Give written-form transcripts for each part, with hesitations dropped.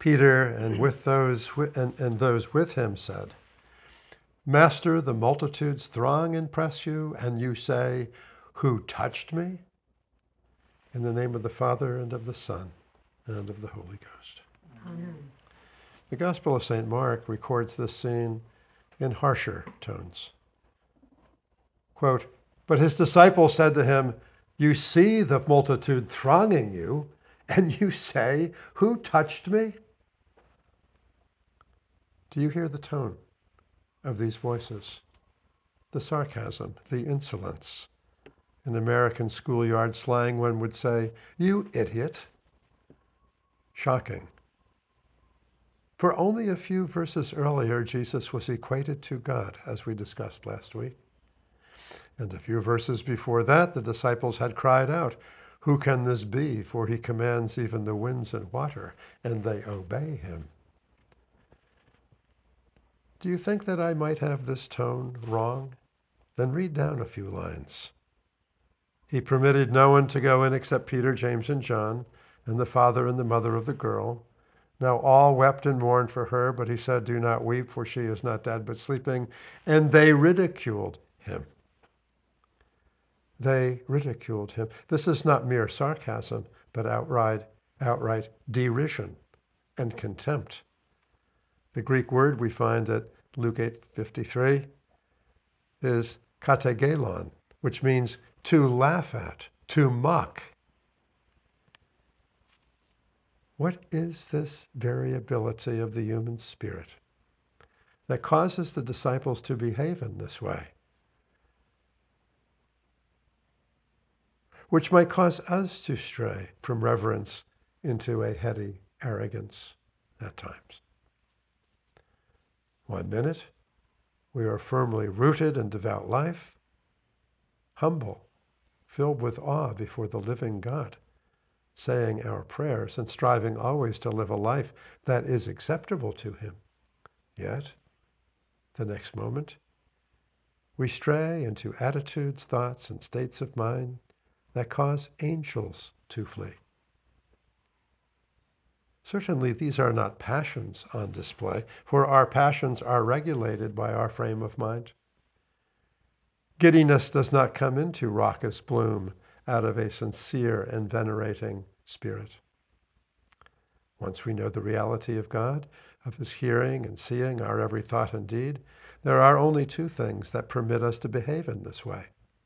Peter and those with him said, Master, the multitudes throng and press you, and you say, Who touched me? In the name of the Father, and of the Son, and of the Holy Ghost. Amen. The Gospel of St. Mark records this scene in harsher tones. Quote, But his disciples said to him, You see the multitude thronging you, and you say, Who touched me? Do you hear the tone of these voices? The sarcasm, the insolence. In American schoolyard slang, one would say, You idiot. Shocking. For only a few verses earlier, Jesus was equated to God, as we discussed last week. And a few verses before that, the disciples had cried out, Who can this be? For he commands even the winds and water, and they obey him. Do you think that I might have this tone wrong? Then read down a few lines. He permitted no one to go in except Peter, James, and John, and the father and the mother of the girl. Now all wept and mourned for her, but he said, Do not weep, for she is not dead, but sleeping. And they ridiculed him. They ridiculed him. This is not mere sarcasm, but outright derision and contempt. The Greek word we find at Luke 8:53 is kategelon, which means to laugh at, to mock. What is this variability of the human spirit that causes the disciples to behave in this way? Which might cause us to stray from reverence into a heady arrogance at times. 1 minute, we are firmly rooted in devout life, humble, filled with awe before the living God, saying our prayers and striving always to live a life that is acceptable to him. Yet, the next moment, we stray into attitudes, thoughts, and states of mind that cause angels to flee. Certainly, these are not passions on display, for our passions are regulated by our frame of mind. Giddiness does not come into raucous bloom out of a sincere and venerating spirit. Once we know the reality of God, of his hearing and seeing our every thought and deed, there are only two things that permit us to behave in this way.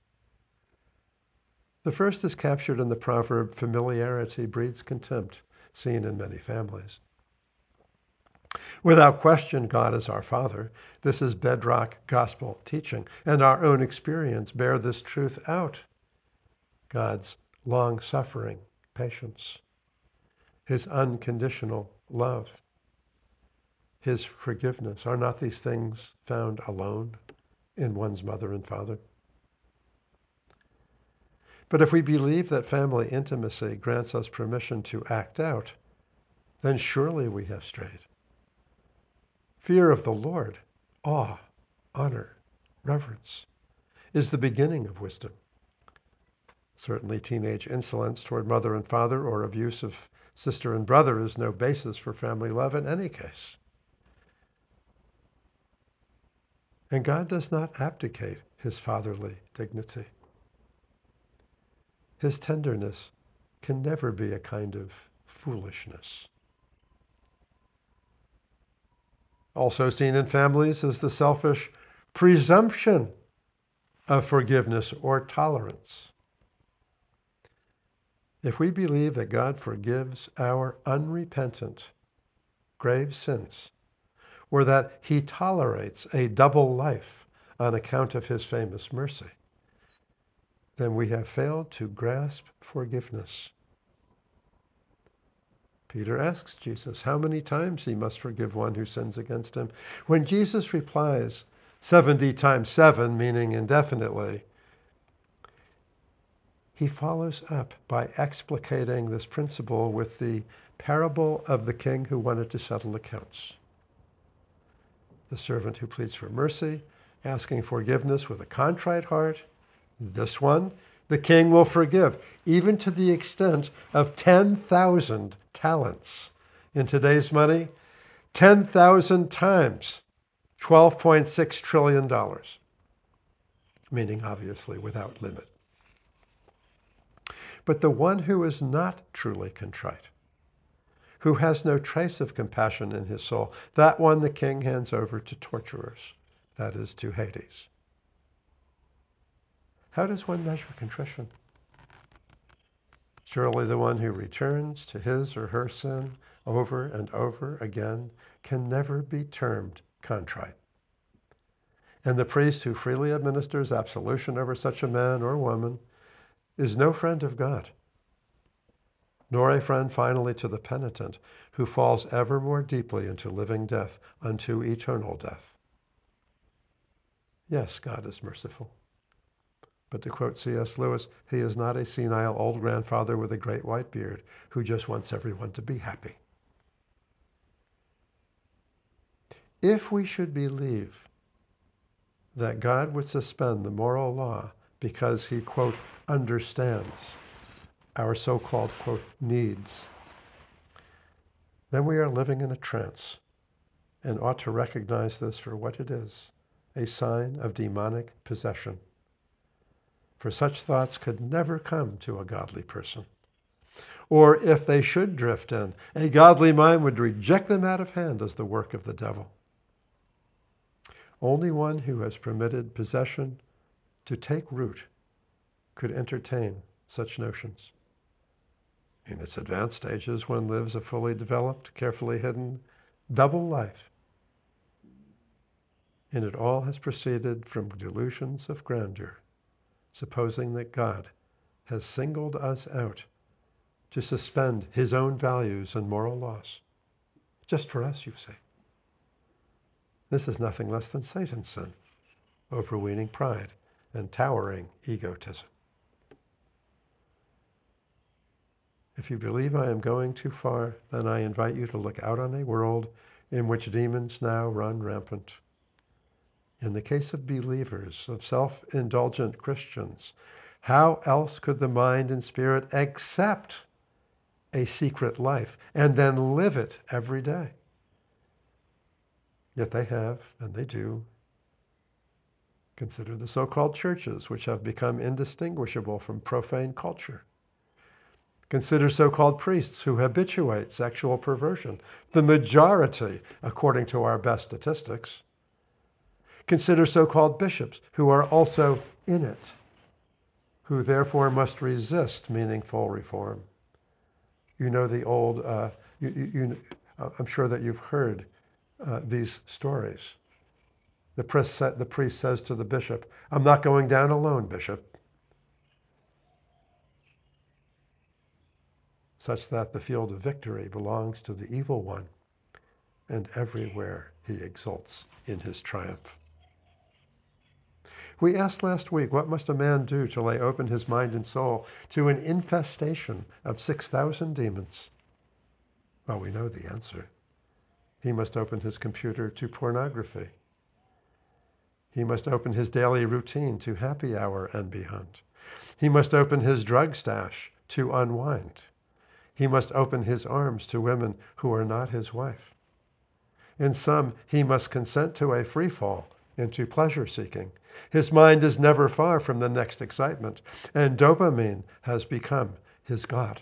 The first is captured in the proverb, familiarity breeds contempt, seen in many families. Without question, God is our Father. This is bedrock gospel teaching, and our own experience bear this truth out. God's long-suffering patience, his unconditional love, his forgiveness. Are not these things found alone in one's mother and father? But if we believe that family intimacy grants us permission to act out, then surely we have strayed. Fear of the Lord, awe, honor, reverence, is the beginning of wisdom. Certainly teenage insolence toward mother and father or abuse of sister and brother is no basis for family love in any case. And God does not abdicate his fatherly dignity. His tenderness can never be a kind of foolishness. Also seen in families is the selfish presumption of forgiveness or tolerance. If we believe that God forgives our unrepentant, grave sins, or that he tolerates a double life on account of his famous mercy, then we have failed to grasp forgiveness. Peter asks Jesus how many times he must forgive one who sins against him. When Jesus replies 70 times 7, meaning indefinitely, he follows up by explicating this principle with the parable of the king who wanted to settle accounts. The servant who pleads for mercy, asking forgiveness with a contrite heart. This one, the king will forgive, even to the extent of 10,000 talents, In today's money, 10,000 times $12.6 trillion, meaning obviously without limit. But the one who is not truly contrite, who has no trace of compassion in his soul, that one the king hands over to torturers, that is, to Hades. How does one measure contrition? Surely the one who returns to his or her sin over and over again can never be termed contrite. And the priest who freely administers absolution over such a man or woman is no friend of God, nor a friend finally to the penitent who falls ever more deeply into living death unto eternal death. Yes, God is merciful. But to quote C.S. Lewis, he is not a senile old grandfather with a great white beard who just wants everyone to be happy. If we should believe that God would suspend the moral law because he, quote, understands our so-called, quote, needs, then we are living in a trance and ought to recognize this for what it is, a sign of demonic possession. For such thoughts could never come to a godly person. Or if they should drift in, a godly mind would reject them out of hand as the work of the devil. Only one who has permitted possession to take root could entertain such notions. In its advanced stages, one lives a fully developed, carefully hidden, double life. And it all has proceeded from delusions of grandeur, supposing that God has singled us out to suspend his own values and moral laws. Just for us, you say. This is nothing less than Satan's sin, overweening pride and towering egotism. If you believe I am going too far, then I invite you to look out on a world in which demons now run rampant. In the case of believers, of self-indulgent Christians, how else could the mind and spirit accept a secret life and then live it every day? Yet they have, and they do. Consider the so-called churches, which have become indistinguishable from profane culture. Consider so-called priests who habituate sexual perversion, the majority, according to our best statistics. Consider so-called bishops who are also in it, who therefore must resist meaningful reform. You know the old, I'm sure that you've heard these stories. The priest says to the bishop, I'm not going down alone, bishop. Such that the field of victory belongs to the evil one, and everywhere he exults in his triumph. We asked last week, what must a man do to lay open his mind and soul to an infestation of 6,000 demons? Well, we know the answer. He must open his computer to pornography. He must open his daily routine to happy hour and beyond. He must open his drug stash to unwind. He must open his arms to women who are not his wife. In sum, he must consent to a free fall into pleasure-seeking. His mind is never far from the next excitement, and dopamine has become his god.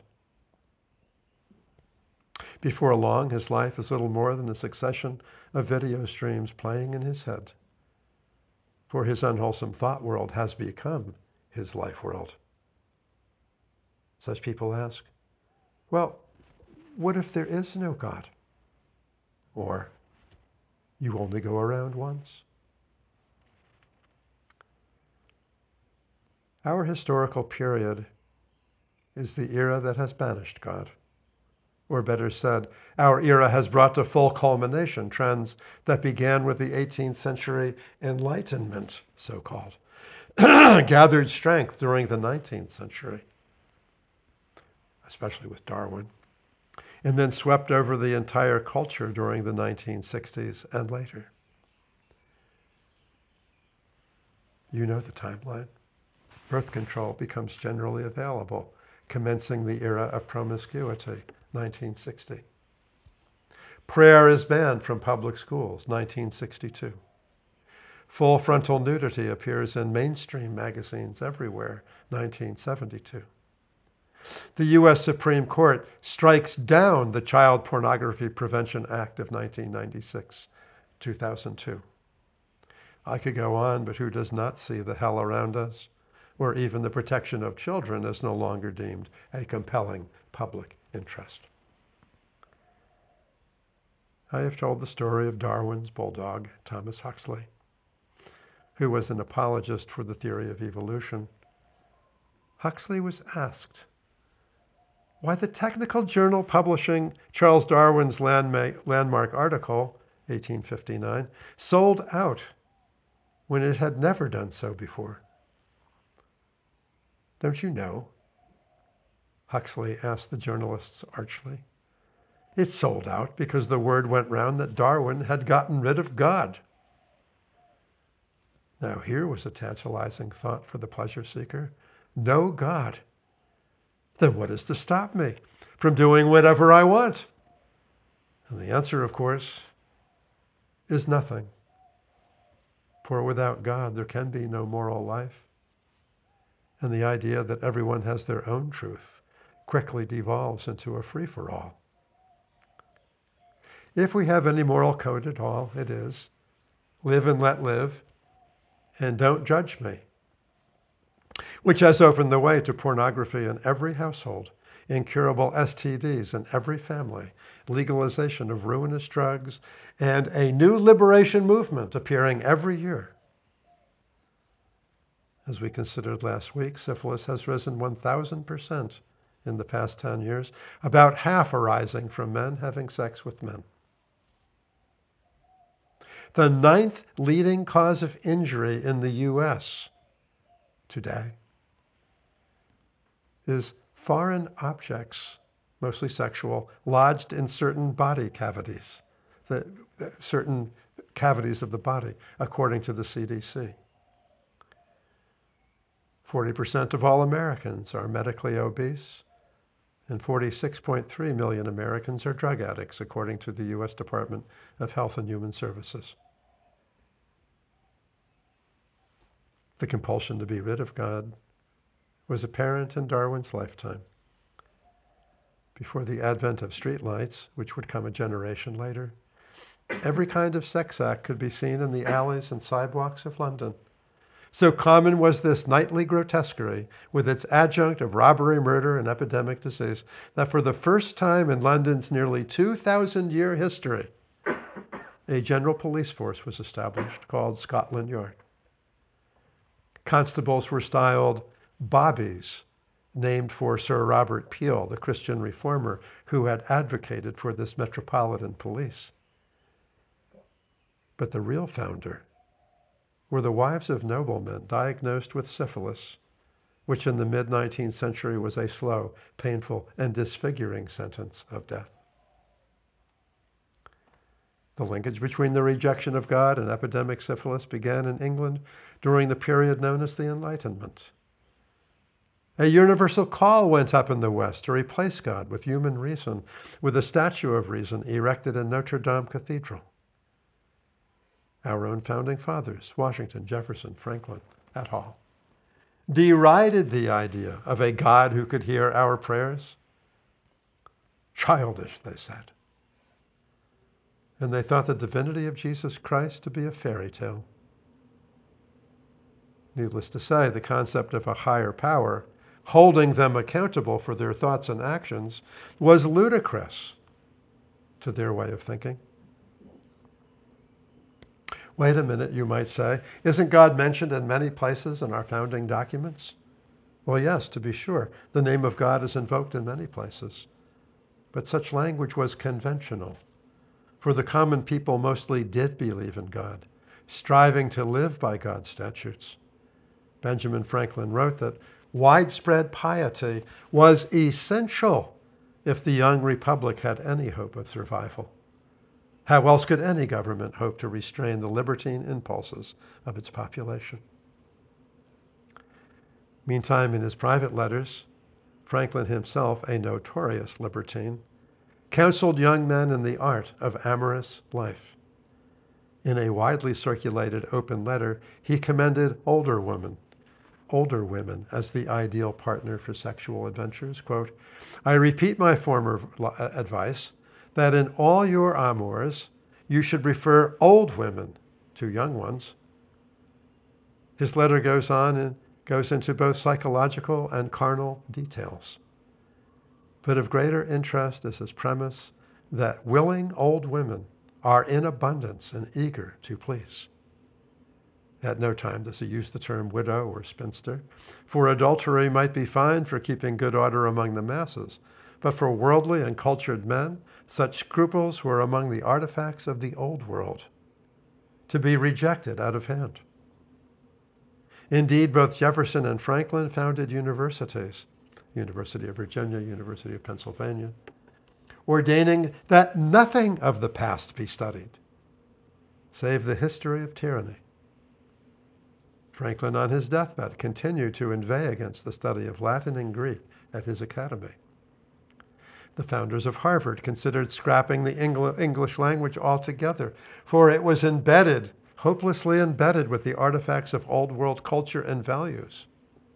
Before long, his life is little more than a succession of video streams playing in his head, for his unwholesome thought world has become his life world. Such people ask, well, what if there is no God? Or, you only go around once? Our historical period is the era that has banished God. Or better said, our era has brought to full culmination trends that began with the 18th century Enlightenment, so-called, gathered strength during the 19th century, especially with Darwin, and then swept over the entire culture during the 1960s and later. You know the timeline. Birth control becomes generally available, commencing the era of promiscuity, 1960. Prayer is banned from public schools, 1962. Full frontal nudity appears in mainstream magazines everywhere, 1972. The U.S. Supreme Court strikes down the Child Pornography Prevention Act of 1996, 2002. I could go on, but who does not see the hell around us, where even the protection of children is no longer deemed a compelling public interest? I have told the story of Darwin's bulldog, Thomas Huxley, who was an apologist for the theory of evolution. Huxley was asked why the technical journal publishing Charles Darwin's landmark article, 1859, sold out when it had never done so before. Don't you know? Huxley asked the journalists archly. It sold out because the word went round that Darwin had gotten rid of God. Now here was a tantalizing thought for the pleasure seeker. No God. Then what is to stop me from doing whatever I want? And the answer, of course, is nothing. For without God, there can be no moral life. And the idea that everyone has their own truth quickly devolves into a free-for-all. If we have any moral code at all, it is, live and let live, and don't judge me, which has opened the way to pornography in every household, incurable STDs in every family, legalization of ruinous drugs, and a new liberation movement appearing every year. As we considered last week, syphilis has risen 1,000% in the past 10 years, about half arising from men having sex with men. The 9th leading cause of injury in the U.S. today is foreign objects, mostly sexual, lodged in certain body cavities, certain cavities of the body, according to the CDC. 40% of all Americans are medically obese, and 46.3 million Americans are drug addicts, according to the U.S. Department of Health and Human Services. The compulsion to be rid of God was apparent in Darwin's lifetime. Before the advent of streetlights, which would come a generation later, every kind of sex act could be seen in the alleys and sidewalks of London. So common was this nightly grotesquerie, with its adjunct of robbery, murder, and epidemic disease, that for the first time in London's nearly 2,000-year history, a general police force was established called Scotland Yard. Constables were styled bobbies, named for Sir Robert Peel, the Christian reformer who had advocated for this metropolitan police. But the real founder were the wives of noblemen diagnosed with syphilis, which in the mid-19th century was a slow, painful, and disfiguring sentence of death. The linkage between the rejection of God and epidemic syphilis began in England during the period known as the Enlightenment. A universal call went up in the West to replace God with human reason, with a statue of reason erected in Notre Dame Cathedral. Our own founding fathers, Washington, Jefferson, Franklin, et al., derided the idea of a God who could hear our prayers. Childish, they said. And they thought the divinity of Jesus Christ to be a fairy tale. Needless to say, the concept of a higher power holding them accountable for their thoughts and actions was ludicrous to their way of thinking. Wait a minute, you might say. Isn't God mentioned in many places in our founding documents? Well, yes, to be sure. The name of God is invoked in many places. But such language was conventional. For the common people mostly did believe in God, striving to live by God's statutes. Benjamin Franklin wrote that widespread piety was essential if the young republic had any hope of survival. How else could any government hope to restrain the libertine impulses of its population? Meantime, in his private letters, Franklin himself, a notorious libertine, counseled young men in the art of amorous life. In a widely circulated open letter, he commended older women as the ideal partner for sexual adventures. Quote, I repeat my former advice that in all your amours, you should prefer old women to young ones. His letter goes on and goes into both psychological and carnal details. But of greater interest is his premise that willing old women are in abundance and eager to please. At no time does he use the term widow or spinster, for adultery might be fine for keeping good order among the masses, but for worldly and cultured men, such scruples were among the artifacts of the old world, to be rejected out of hand. Indeed, both Jefferson and Franklin founded universities, University of Virginia, University of Pennsylvania, ordaining that nothing of the past be studied, save the history of tyranny. Franklin, on his deathbed, continued to inveigh against the study of Latin and Greek at his academy. The founders of Harvard considered scrapping the English language altogether, for it was hopelessly embedded with the artifacts of old world culture and values.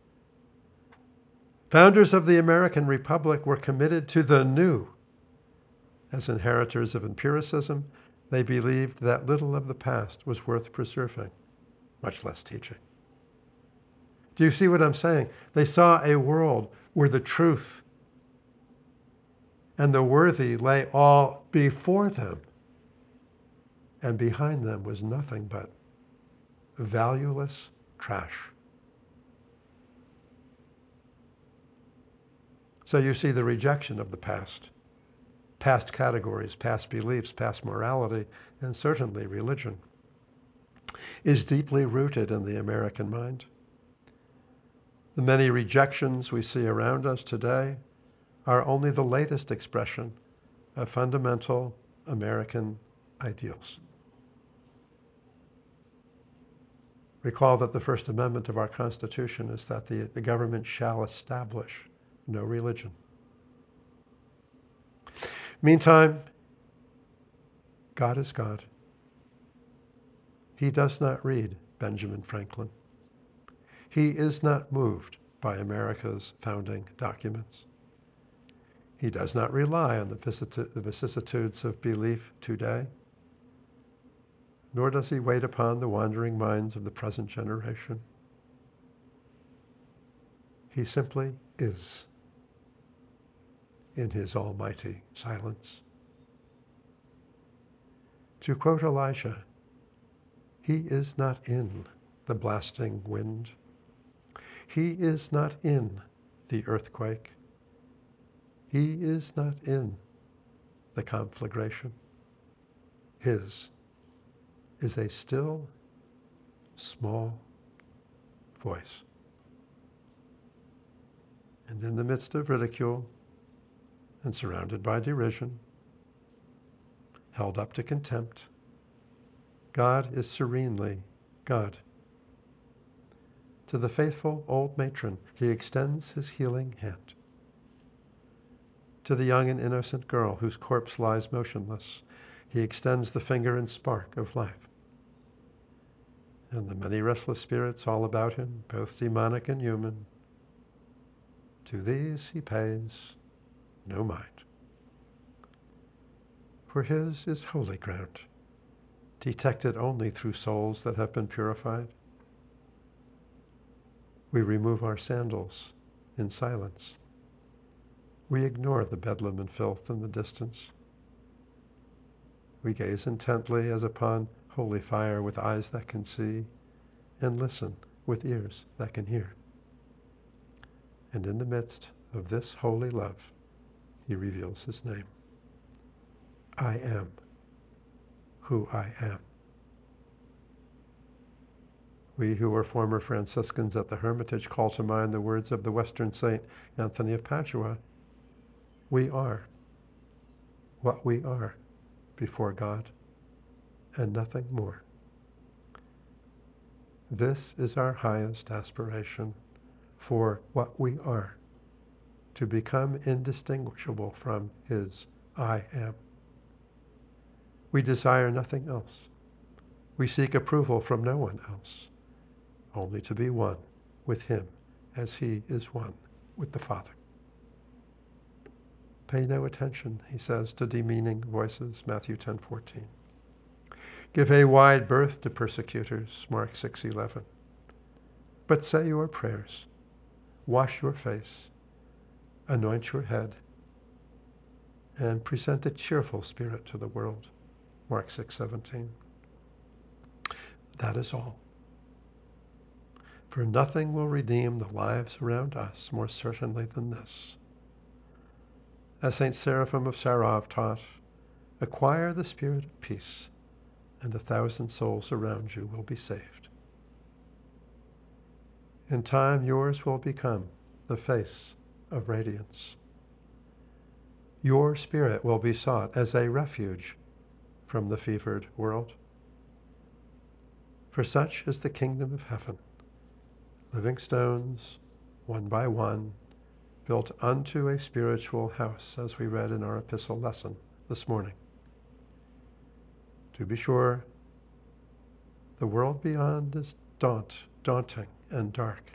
Founders of the American Republic were committed to the new. As inheritors of empiricism, they believed that little of the past was worth preserving, much less teaching. Do you see what I'm saying? They saw a world where the truth and the worthy lay all before them, and behind them was nothing but valueless trash. So you see the rejection of the past categories, past beliefs, past morality, and certainly religion is deeply rooted in the American mind. The many rejections we see around us today are only the latest expression of fundamental American ideals. Recall that the First Amendment of our Constitution is that the government shall establish no religion. Meantime, God is God. He does not read Benjamin Franklin. He is not moved by America's founding documents. He does not rely on the vicissitudes of belief today, nor does he wait upon the wandering minds of the present generation. He simply is in his almighty silence. To quote Elijah, he is not in the blasting wind. He is not in the earthquake. He is not in the conflagration. His is a still, small voice. And in the midst of ridicule and surrounded by derision, held up to contempt, God is serenely God. To the faithful old matron, he extends his healing hand. To the young and innocent girl whose corpse lies motionless, he extends the finger and spark of life. And the many restless spirits all about him, both demonic and human, to these he pays no mind. For his is holy ground, detected only through souls that have been purified. We remove our sandals in silence. We ignore the bedlam and filth in the distance. We gaze intently as upon holy fire with eyes that can see, and listen with ears that can hear. And in the midst of this holy love, he reveals his name. I am who I am. We who were former Franciscans at the Hermitage call to mind the words of the Western Saint Anthony of Padua. We are what we are before God, and nothing more. This is our highest aspiration, for what we are, to become indistinguishable from his I am. We desire nothing else. We seek approval from no one else, only to be one with him as he is one with the Father. Pay no attention, he says, to demeaning voices, Matthew 10:14. Give a wide berth to persecutors, Mark 6:11. But say your prayers, wash your face, anoint your head, and present a cheerful spirit to the world, Mark 6:17. That is all. For nothing will redeem the lives around us more certainly than this. As St. Seraphim of Sarov taught, acquire the spirit of peace, and 1,000 souls around you will be saved. In time, yours will become the face of radiance. Your spirit will be sought as a refuge from the fevered world. For such is the kingdom of heaven, living stones, one by one, built unto a spiritual house, as we read in our epistle lesson this morning. To be sure, the world beyond is daunting and dark.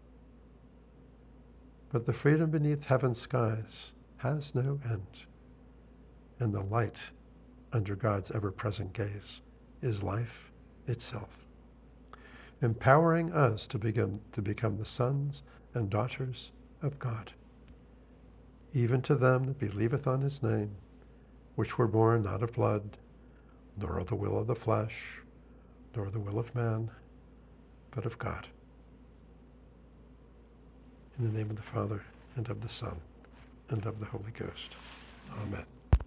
But the freedom beneath heaven's skies has no end, and the light under God's ever-present gaze is life itself, empowering us to become the sons and daughters of God, even to them that believeth on his name, which were born not of blood, nor of the will of the flesh, nor the will of man, but of God. In the name of the Father, and of the Son, and of the Holy Ghost. Amen.